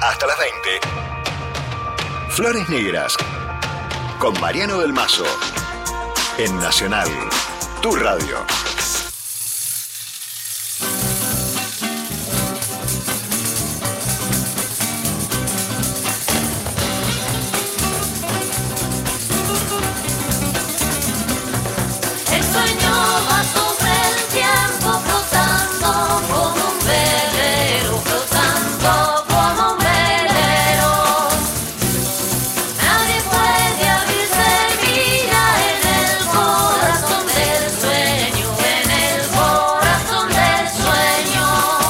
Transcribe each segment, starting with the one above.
hasta las 20. Flores Negras con Mariano del Mazo en Nacional, tu radio. El sueño va sobre el tiempo flotando como un velero, flotando como un velero. Nadie puede abrir semilla en el corazón del sueño, en el corazón del sueño.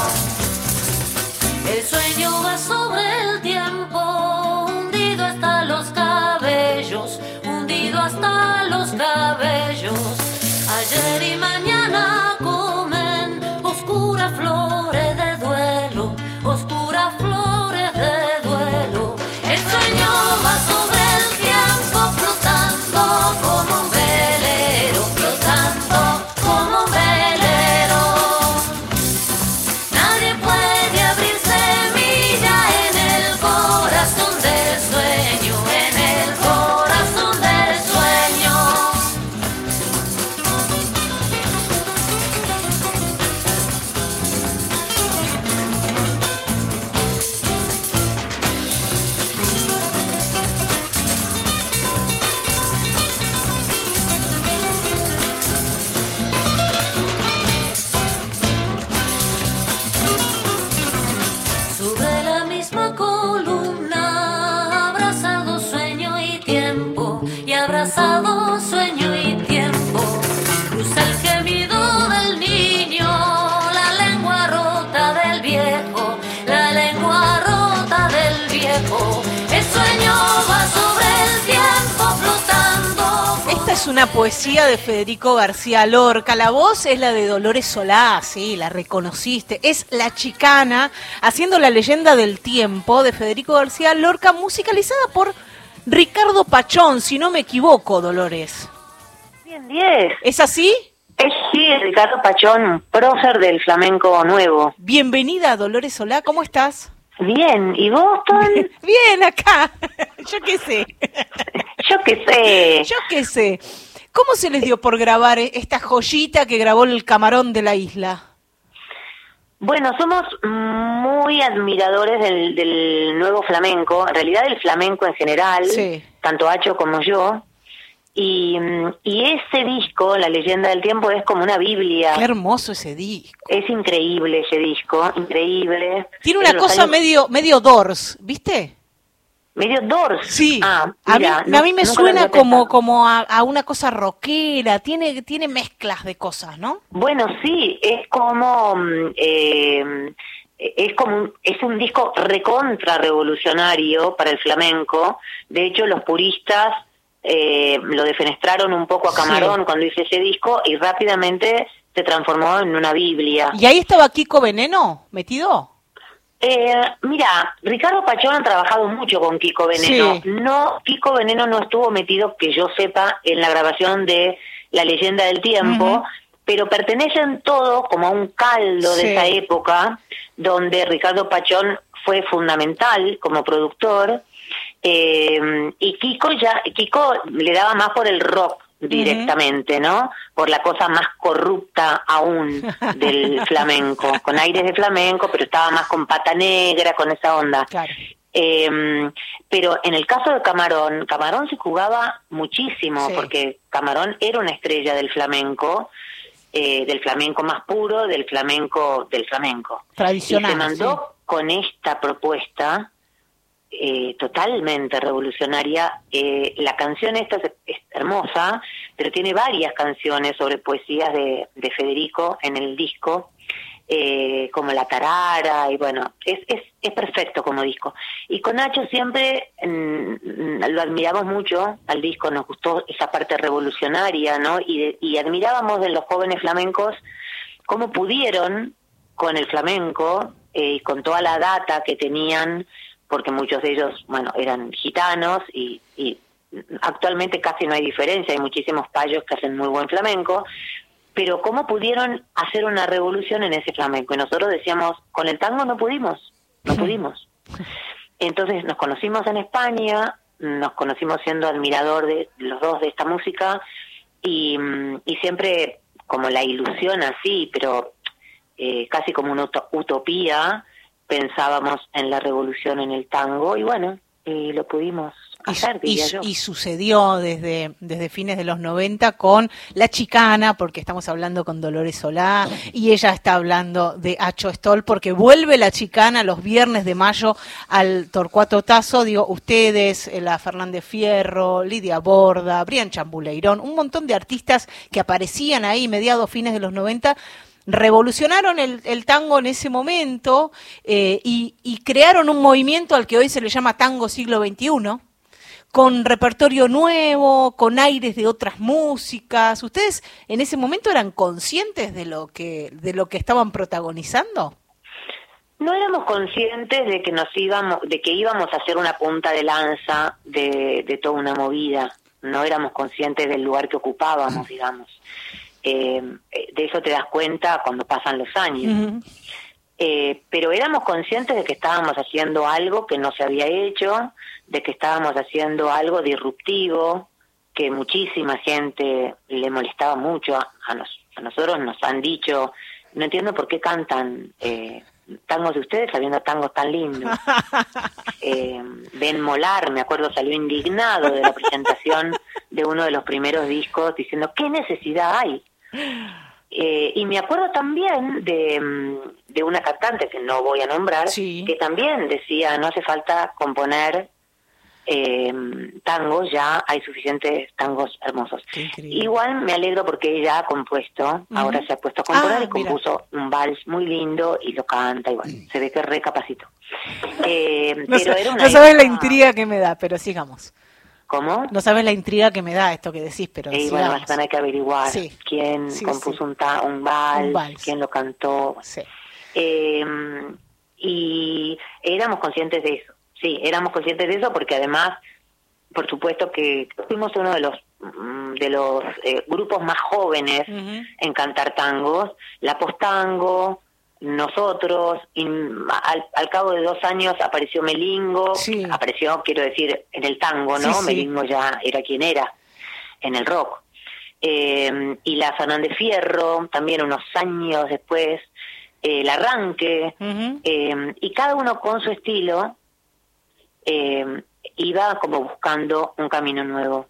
El sueño va sobre el tiempo, hundido hasta los cabellos, hundido hasta los cabellos. Ayer y mañana comen oscuras flores de duelo, oscuras flores de duelo. El sueño va sobre el tiempo flotando como un velero, flotando como un velero. Nadie puede abrir semilla en el corazón del sueño, en el corazón del sueño. Sobre la misma columna, abrazado sueño y tiempo, y abrazado sueño y tiempo, cruza el gemido del niño, la lengua rota del viejo, la lengua rota del viejo. El sueño va sobre el tiempo flotando. Esta es una poesía de Federico García Lorca. La voz es la de Dolores Solá, sí, la reconociste. Es La Chicana, haciendo La leyenda del tiempo de Federico García Lorca, musicalizada por Ricardo Pachón, si no me equivoco, Dolores. Bien, 10. ¿Es así? Es sí, Ricardo Pachón, prócer del flamenco nuevo. Bienvenida, Dolores Solá, ¿cómo estás? Bien, ¿y vos, Ton? Bien, acá. Yo qué sé. Yo qué sé. Yo qué sé. ¿Cómo se les dio por grabar esta joyita que grabó el Camarón de la Isla? Bueno, somos muy admiradores del nuevo flamenco, en realidad del flamenco en general, Sí. tanto Acho como yo. Y ese disco, La leyenda del tiempo, es como una biblia. Qué hermoso ese disco. Es increíble ese disco, increíble. Tiene una cosa medio Doors, ¿viste? Medio Doors. Sí. Ah, a mira, mí me nunca lo suena había pensado. como a una cosa rockera, tiene mezclas de cosas, ¿no? Bueno, sí, es como es un disco recontra revolucionario para el flamenco. De hecho, los puristas lo defenestraron un poco a Camarón Sí. cuando hice ese disco y rápidamente se transformó en una biblia. ¿Y ahí estaba Kiko Veneno metido? Mira, Ricardo Pachón ha trabajado mucho con Kiko Veneno. Sí. No, Kiko Veneno no estuvo metido, que yo sepa, en la grabación de La leyenda del tiempo, Ujú. pero pertenecen todos como a un caldo Sí. de esa época, donde Ricardo Pachón fue fundamental como productor, y Kiko le daba más por el rock directamente, ¿no? Por la cosa más corrupta aún del flamenco, con aires de flamenco, pero estaba más con Pata Negra, con esa onda. Claro. Pero en el caso de Camarón se jugaba muchísimo, Sí. porque Camarón era una estrella del flamenco más puro, del flamenco. Tradicional, Y se mandó con esta propuesta totalmente revolucionaria. La canción esta es hermosa, pero tiene varias canciones sobre poesías de Federico en el disco, como La Tarara, y bueno, es perfecto como disco. Y con Nacho siempre lo admiramos mucho al disco, nos gustó esa parte revolucionaria, ¿no? Y admirábamos de los jóvenes flamencos cómo pudieron con el flamenco y con toda la data que tenían, porque muchos de ellos, bueno, eran gitanos y actualmente casi no hay diferencia, hay muchísimos payos que hacen muy buen flamenco, pero cómo pudieron hacer una revolución en ese flamenco. Y nosotros decíamos, con el tango no pudimos. Entonces nos conocimos en España, nos conocimos siendo admirador de los dos de esta música, y siempre como la ilusión así, pero casi como una utopía, pensábamos en la revolución en el tango, y bueno, lo pudimos hacer, diría yo. Y sucedió desde fines de los 90 con La Chicana, porque estamos hablando con Dolores Solá, y ella está hablando de Acho Stoll, porque vuelve La Chicana los viernes de mayo al Torcuato Tasso. Digo, ustedes, la Fernández Fierro, Lidia Borda, Brian Chambuleirón, un montón de artistas que aparecían ahí mediados, fines de los 90, revolucionaron el tango en ese momento, y crearon un movimiento al que hoy se le llama tango siglo XXI, con repertorio nuevo, con aires de otras músicas. ¿Ustedes en ese momento eran conscientes de lo que estaban protagonizando? No éramos conscientes de que íbamos a hacer una punta de lanza de toda una movida. No éramos conscientes del lugar que ocupábamos, digamos. De eso te das cuenta cuando pasan los años. Uh-huh. Pero éramos conscientes de que estábamos haciendo algo que no se había hecho, de que estábamos haciendo algo disruptivo, que muchísima gente le molestaba mucho. A nosotros nos han dicho, no entiendo por qué cantan tangos de ustedes sabiendo tangos tan lindos. Ben Molar, me acuerdo, salió indignado de la presentación de uno de los primeros discos diciendo, ¿qué necesidad hay? Y me acuerdo también de una cantante que no voy a nombrar, sí, que también decía, no hace falta componer tangos, ya hay suficientes tangos hermosos. Igual me alegro porque ella ha compuesto, ahora se ha puesto a componer y compuso un vals muy lindo y lo canta, y bueno, se ve que recapacitó. No sabes la intriga que me da, pero sigamos. ¿Cómo? No sabes la intriga que me da esto que decís, pero bueno, vas a tener que averiguar quién compuso un vals, quién lo cantó. Sí. Y éramos conscientes de eso. Sí, éramos conscientes de eso porque además, por supuesto que fuimos uno de los grupos más jóvenes en cantar tangos, la Postango, nosotros, y al cabo de 2 años apareció Melingo, apareció, quiero decir, en el tango, ¿no? Sí. Melingo ya era quien era en el rock. Y la Fernández Fierro, también unos años después, el Arranque, y cada uno con su estilo iba como buscando un camino nuevo.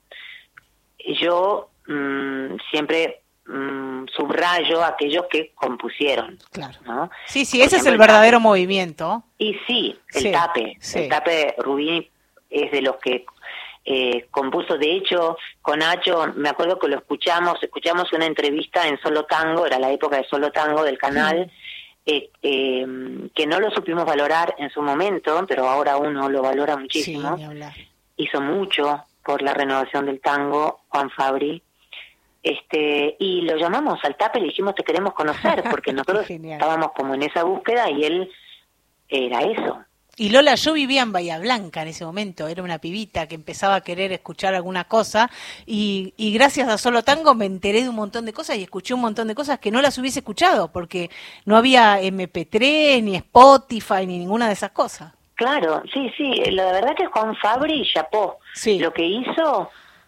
Yo siempre subrayo a aquellos que compusieron. Claro. ¿No? Sí, ese es el verdadero movimiento. Y el Tape Rubini es de los que compuso. De hecho, con Nacho, me acuerdo que escuchamos una entrevista en Solo Tango, era la época de Solo Tango del canal, que no lo supimos valorar en su momento, pero ahora uno lo valora muchísimo. Hizo mucho por la renovación del tango, Juan Fabri. Y lo llamamos al Tape y le dijimos, te queremos conocer, porque nosotros estábamos como en esa búsqueda y él era eso. Y Lola, yo vivía en Bahía Blanca en ese momento, era una pibita que empezaba a querer escuchar alguna cosa, y gracias a Solo Tango me enteré de un montón de cosas y escuché un montón de cosas que no las hubiese escuchado, porque no había MP3, ni Spotify, ni ninguna de esas cosas. Claro, sí, la verdad que Juan Fabri chapó. Lo que hizo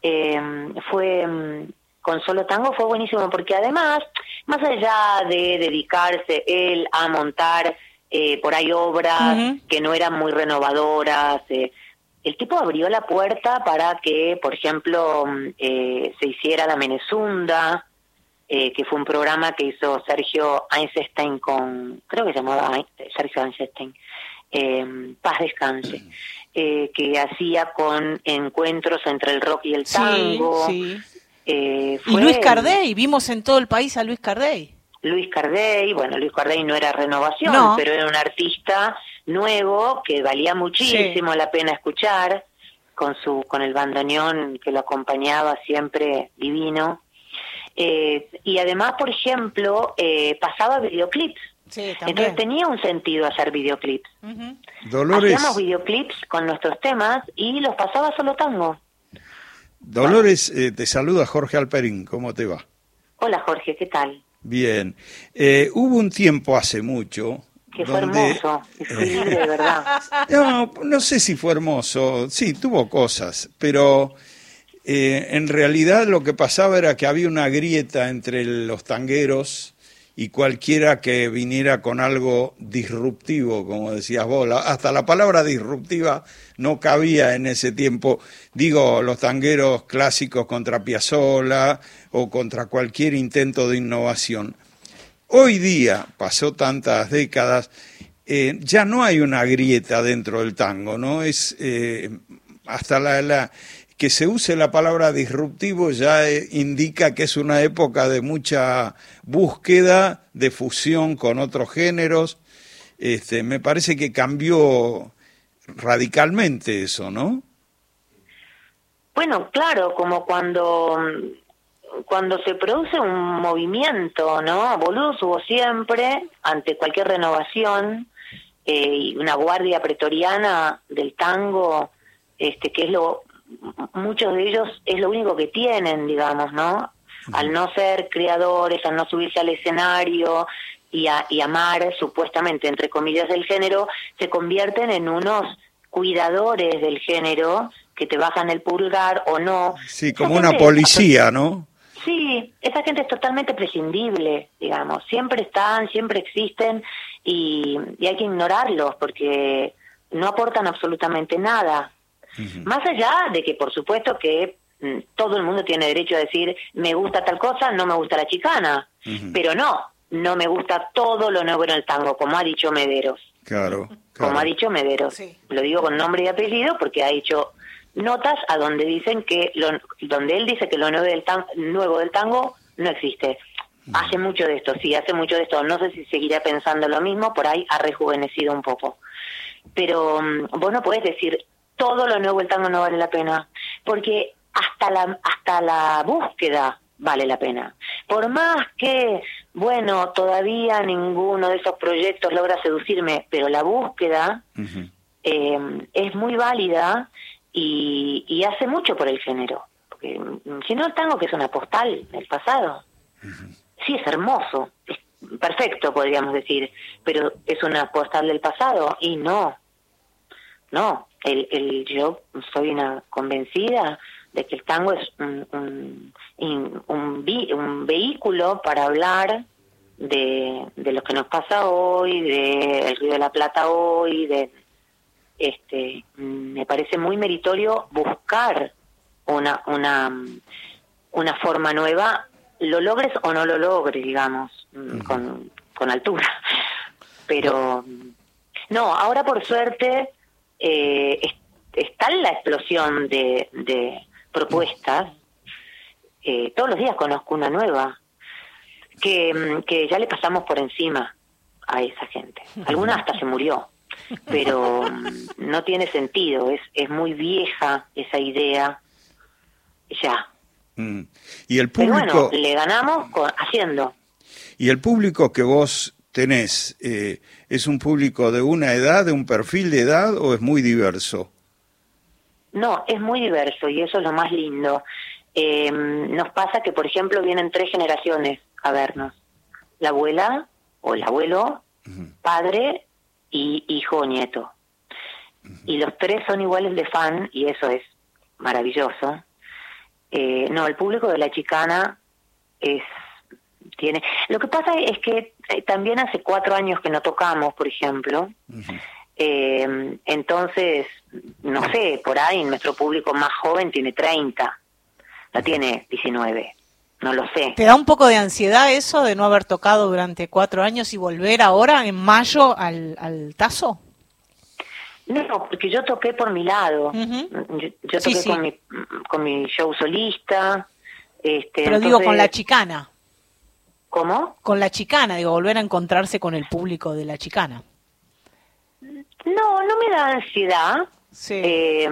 fue... con Solo Tango fue buenísimo, porque además, más allá de dedicarse él a montar por ahí obras que no eran muy renovadoras, el tipo abrió la puerta para que, por ejemplo, se hiciera La Menezunda, que fue un programa que hizo Sergio Einstein creo que se llamaba Sergio Einstein, Paz Descanse, que hacía con encuentros entre el rock y el tango. Y Luis Cardey, vimos en todo el país a Luis Cardey. Luis Cardey no era renovación, pero era un artista nuevo que valía muchísimo la pena escuchar, con el bandoneón que lo acompañaba siempre divino. Y además, por ejemplo, pasaba videoclips. Sí, entonces tenía un sentido hacer videoclips. Dolores. Hacíamos videoclips con nuestros temas y los pasaba Solo Tango. Dolores, te saluda Jorge Alperín, ¿cómo te va? Hola Jorge, ¿qué tal? Bien. Hubo un tiempo hace mucho, Que fue hermoso, y fui libre de verdad. No sé si fue hermoso, sí, tuvo cosas, pero en realidad lo que pasaba era que había una grieta entre los tangueros y cualquiera que viniera con algo disruptivo, como decías vos. Hasta la palabra disruptiva no cabía en ese tiempo. Digo, los tangueros clásicos contra Piazzolla o contra cualquier intento de innovación. Hoy día, pasó tantas décadas, ya no hay una grieta dentro del tango, ¿no? Es hasta que se use la palabra disruptivo ya indica que es una época de mucha búsqueda, de fusión con otros géneros. Me parece que cambió radicalmente eso, ¿no? Bueno, claro, como cuando se produce un movimiento, ¿no? Boludos hubo siempre, ante cualquier renovación, y una guardia pretoriana del tango, que es muchos de ellos es lo único que tienen, digamos, ¿no? Al no ser creadores, al no subirse al escenario y amar, supuestamente, entre comillas, el género, se convierten en unos cuidadores del género que te bajan el pulgar o no. Sí, como una policía, ¿no? Sí, esa gente es totalmente prescindible, digamos. Siempre están, siempre existen y hay que ignorarlos porque no aportan absolutamente nada. Uh-huh. Más allá de que, por supuesto, que todo el mundo tiene derecho a decir me gusta tal cosa, no me gusta la chicana. Uh-huh. Pero no me gusta todo lo nuevo en el tango, como ha dicho Mederos. Claro. Como ha dicho Mederos. Sí. Lo digo con nombre y apellido porque ha hecho notas a donde dicen que donde él dice que lo nuevo del tango no existe. Hace mucho de esto, sí, hace mucho de esto. No sé si seguirá pensando lo mismo, por ahí ha rejuvenecido un poco. Pero vos no podés decir todo lo nuevo del tango no vale la pena, porque hasta la búsqueda vale la pena. Por más que, bueno, todavía ninguno de esos proyectos logra seducirme, pero la búsqueda uh-huh. Es muy válida y hace mucho por el género. Porque si no, el tango, que es una postal del pasado. Uh-huh. Sí, es hermoso, es perfecto, podríamos decir, pero es una postal del pasado y no. Yo soy una convencida de que el tango es un vehículo para hablar de lo que nos pasa hoy, del Río de la Plata hoy, me parece muy meritorio buscar una forma nueva, lo logres o no lo logres, digamos, uh-huh. con altura. Pero no, ahora por suerte está la explosión de propuestas. Todos los días conozco una nueva que ya le pasamos por encima a esa gente. Alguna hasta se murió, pero no tiene sentido, es muy vieja esa idea ya. Y el público, pero bueno, le ganamos haciendo. Y el público que vos tenés, ¿es un público de una edad, de un perfil de edad, o es muy diverso? No, es muy diverso y eso es lo más lindo. Nos pasa que, por ejemplo, vienen 3 generaciones a vernos. La abuela o el abuelo, uh-huh. padre y hijo o nieto. Uh-huh. Y los 3 son iguales de fan y eso es maravilloso. El público de la chicana tiene... Lo que pasa es que también hace 4 años que no tocamos, por ejemplo. Uh-huh. Entonces, no sé, por ahí nuestro público más joven tiene 30, no tiene 19, no lo sé. ¿Te da un poco de ansiedad eso de no haber tocado durante 4 años y volver ahora en mayo al Tazo? No, porque yo toqué por mi lado. Uh-huh. Yo toqué sí. Con mi show solista. Pero entonces... digo, con la chicana. ¿Cómo? Con la chicana, digo, volver a encontrarse con el público de la chicana. No me da ansiedad. Sí.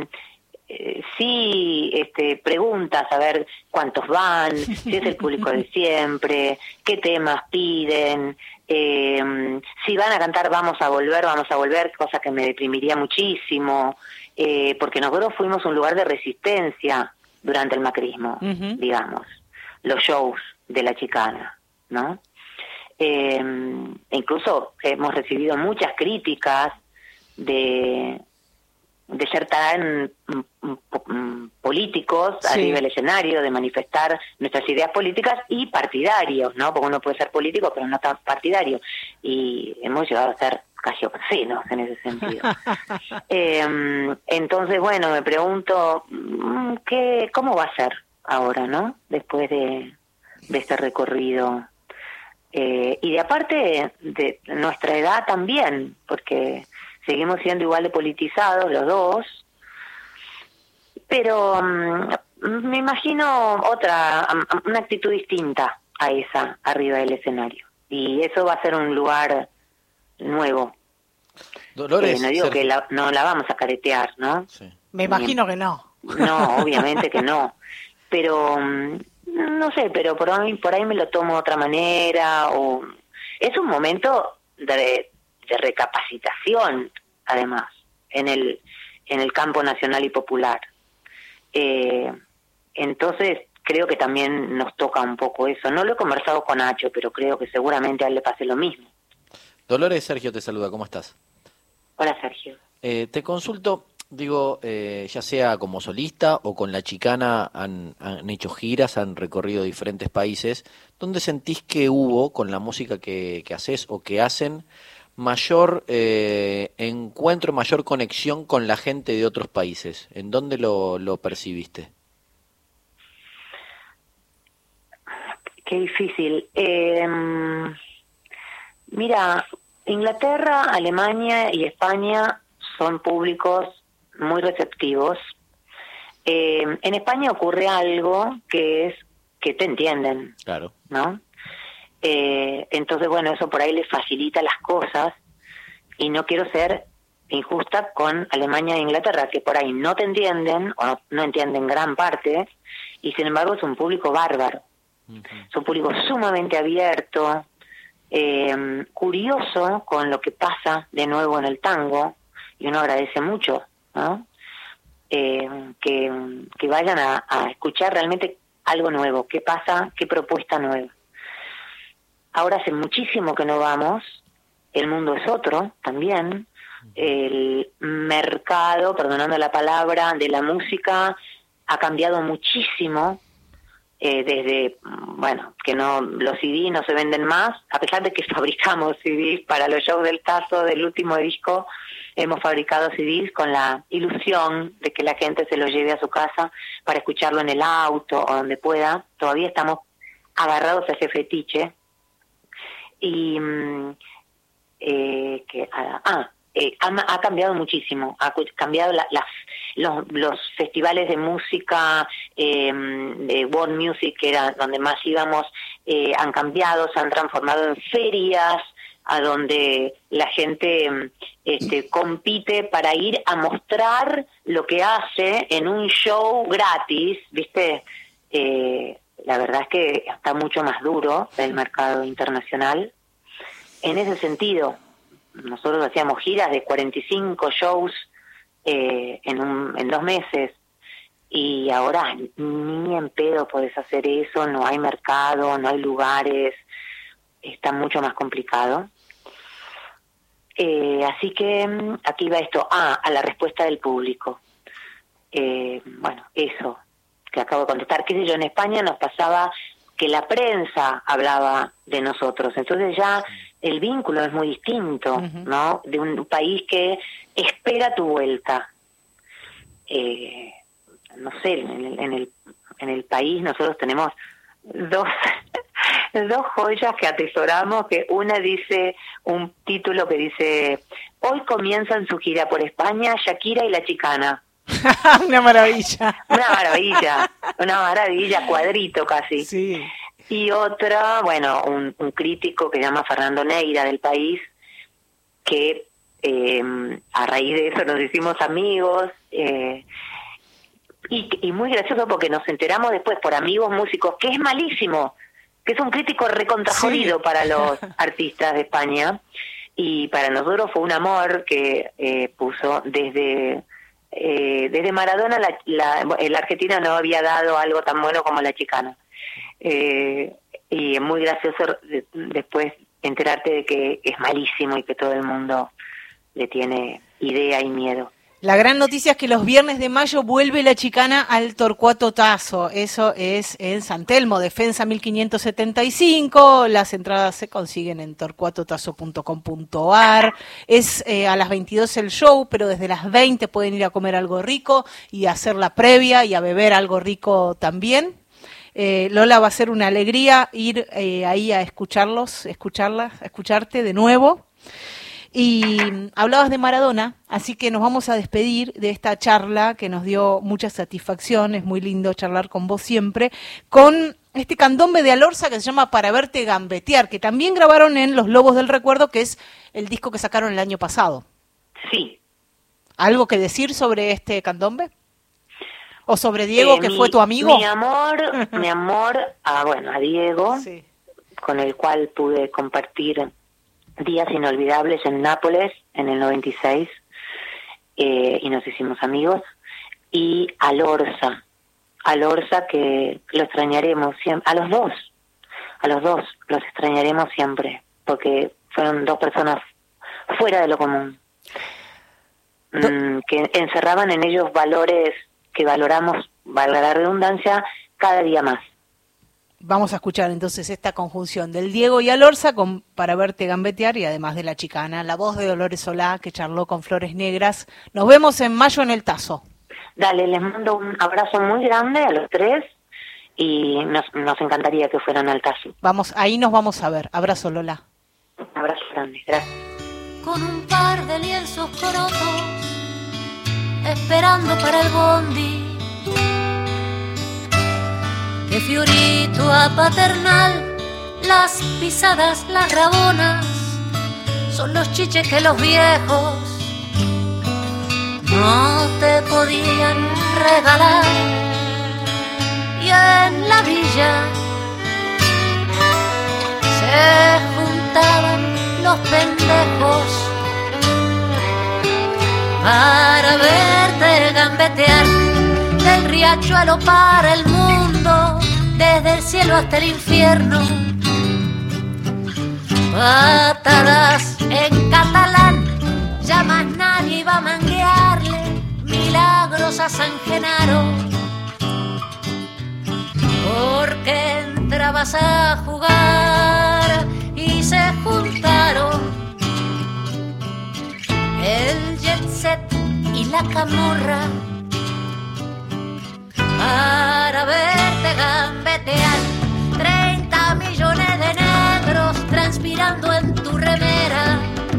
Sí, preguntas a ver cuántos van, si es el público de siempre, qué temas piden, si van a cantar vamos a volver, cosa que me deprimiría muchísimo, porque nosotros fuimos un lugar de resistencia durante el macrismo, uh-huh. digamos, los shows de la chicana, ¿no? Incluso hemos recibido muchas críticas de ser tan políticos arriba del escenario, de manifestar nuestras ideas políticas y partidarios, ¿no? Porque uno puede ser político pero no tan partidario, y hemos llegado a ser casi obscenos en ese sentido. Entonces, bueno, me pregunto cómo va a ser ahora, ¿no? Después de este recorrido, y de aparte de nuestra edad también, porque seguimos siendo igual de politizados los dos, pero me imagino una actitud distinta a esa arriba del escenario, y eso va a ser un lugar nuevo. Dolores, no digo que no la vamos a caretear, ¿no? Sí. Me imagino que no. No, obviamente que no, pero no sé, pero por ahí me lo tomo de otra manera, o es un momento de recapacitación, además, en el campo nacional y popular. Entonces, creo que también nos toca un poco eso. No lo he conversado con Nacho, pero creo que seguramente a él le pase lo mismo. Dolores, Sergio te saluda, ¿cómo estás? Hola, Sergio. Te consulto, ya sea como solista o con La Chicana, han hecho giras, han recorrido diferentes países. ¿Dónde sentís que hubo, con la música que haces o que hacen, mayor encuentro, mayor conexión con la gente de otros países? ¿En dónde lo percibiste? Qué difícil. Mira, Inglaterra, Alemania y España son públicos muy receptivos. En España ocurre algo que es que te entienden, Claro. ¿no? Entonces, bueno, eso por ahí les facilita las cosas, y no quiero ser injusta con Alemania e Inglaterra, que por ahí no te entienden o no entienden gran parte, y sin embargo es un público bárbaro. Es un público sumamente abierto, curioso con lo que pasa de nuevo en el tango, y uno agradece mucho, ¿no? Que vayan a escuchar realmente algo nuevo, qué pasa, qué propuesta nueva. Ahora hace muchísimo que no vamos, el mundo es otro también, el mercado, perdonando la palabra, de la música ha cambiado muchísimo, desde, bueno, que los CD no se venden más, a pesar de que fabricamos CDs para los shows del Tazo del último disco, hemos fabricado CDs con la ilusión de que la gente se los lleve a su casa para escucharlo en el auto o donde pueda. Todavía estamos agarrados a ese fetiche. Y ha cambiado muchísimo, ha cambiado los festivales de música, de world music, que era donde más íbamos, han cambiado, se han transformado en ferias, a donde la gente compite para ir a mostrar lo que hace en un show gratis, ¿viste? La verdad es que está mucho más duro el mercado internacional. En ese sentido, nosotros hacíamos giras de 45 shows en 2 meses, y ahora ni en pedo podés hacer eso, no hay mercado, no hay lugares, está mucho más complicado. Así que aquí va esto, a la respuesta del público. Bueno, eso que acabo de contestar, qué sé yo, en España nos pasaba que la prensa hablaba de nosotros, entonces ya el vínculo es muy distinto, ¿no? De un país que espera tu vuelta. No sé, en el país nosotros tenemos dos joyas que atesoramos, que una dice, un título que dice: hoy comienzan su gira por España Shakira y La Chicana. Una maravilla. Una maravilla, cuadrito casi. Sí. Y otra, bueno, un crítico que se llama Fernando Neira, del País, que a raíz de eso nos hicimos amigos, y muy gracioso porque nos enteramos después por amigos músicos que es malísimo, que es un crítico recontrajodido para los artistas de España, y para nosotros fue un amor que puso desde Maradona, la Argentina no había dado algo tan bueno como La Chicana. Y es muy gracioso después enterarte de que es malísimo y que todo el mundo le tiene idea y miedo. La gran noticia es que los viernes de mayo vuelve la chicana al Torcuato Tazo. Eso es en San Telmo, Defensa 1575. Las entradas se consiguen en torcuatotazo.com.ar. Es a las 22 el show, pero desde las 20 pueden ir a comer algo rico y a hacer la previa y a beber algo rico también. Lola, va a ser una alegría ir ahí a escucharte de nuevo. Y hablabas de Maradona, así que nos vamos a despedir de esta charla que nos dio mucha satisfacción. Es muy lindo charlar con vos siempre, con este candombe de Alorza que se llama Para Verte Gambetear, que también grabaron en Los Lobos del Recuerdo, que es el disco que sacaron el año pasado. Sí. ¿Algo que decir sobre este candombe? ¿O sobre Diego, que fue tu amigo? Mi amor a Diego, Sí. con el cual pude compartir días inolvidables en Nápoles en el 96, y nos hicimos amigos, y a Lorza que lo extrañaremos siempre, a los dos los extrañaremos siempre, porque fueron dos personas fuera de lo común, que encerraban en ellos valores que valoramos, valga la redundancia, cada día más. Vamos a escuchar entonces esta conjunción del Diego y Alorza con Para Verte Gambetear, y además de la chicana, la voz de Dolores Solá, que charló con Flores Negras. Nos vemos en mayo en el Tazo. Dale, les mando un abrazo muy grande a los tres y nos encantaría que fueran al Tazo. Ahí nos vamos a ver. Abrazo, Lola. Un abrazo grande, gracias. Con un par de lienzos corotos, esperando para el bondi. De Fiorito a Paternal, las pisadas, las rabonas, son los chiches que los viejos no te podían regalar. Y en la villa se juntaban los pendejos para verte gambetear del riachuelo para el mundo, desde el cielo hasta el infierno. Patadas en catalán, ya más nadie iba a manguearle milagros a San Genaro, porque entrabas a jugar y se juntaron el jet set y la camorra para verte gambetear. 30 millones de negros transpirando en tu remera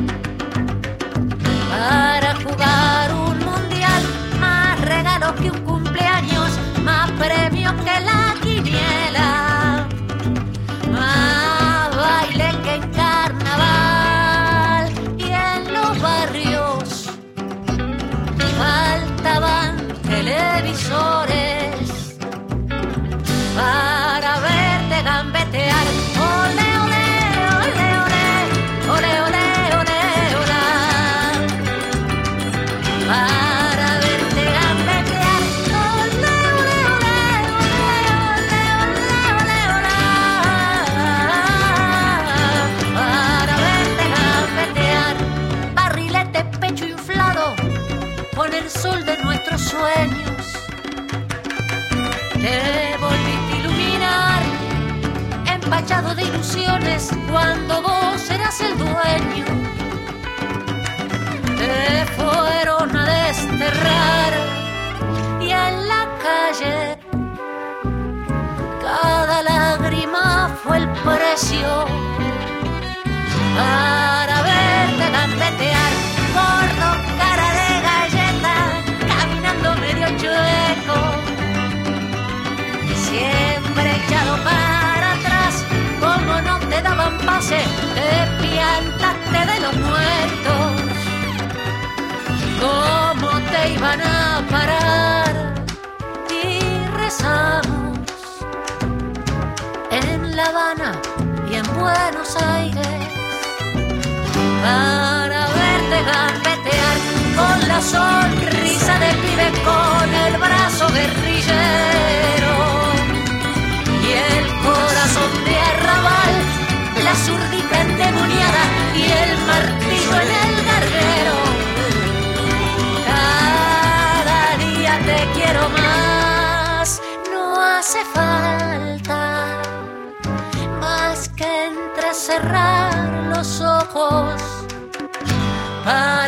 para jugar un mundial, más regalos que un cumpleaños, más premios que la quiniela, más baile que en carnaval. Y en los barrios faltaban televisores para verte gambetear. Ole, ole, ole, ole, ole, ole, ole, ole, para verte gambetear. Ole, ole, ole, ole, ole, ole, ole, para verte gambetear. Barrilete, pecho inflado con el sol de nuestros sueños. Te volviste a iluminar, empachado de ilusiones, cuando vos eras el dueño. Te fueron a desterrar y en la calle cada lágrima fue el precio para verte gambetear. Gordo, cara de galleta, caminando medio chueco, siempre echado para atrás. Como no te daban pase, te piantaste de los muertos. Cómo te iban a parar. Y rezamos en La Habana y en Buenos Aires para verte gambetear, con la sonrisa de pibe, con el brazo guerrillero y el corazón de arrabal, la zurdita en para